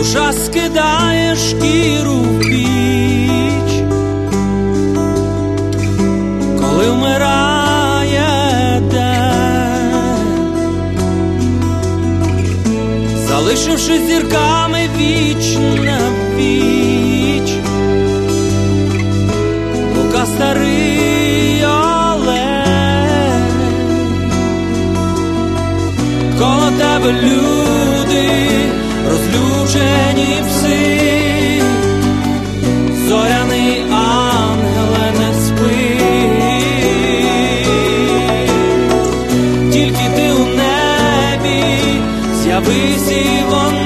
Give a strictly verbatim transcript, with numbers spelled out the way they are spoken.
душа скидає шкіру в піч, коли вмирає день, залишивши зірками віч на віч. Лука старий олень, коло тебе люди, розлючені пси, зоряний ангеле, не спи, тільки ти у небі, з'явись і вон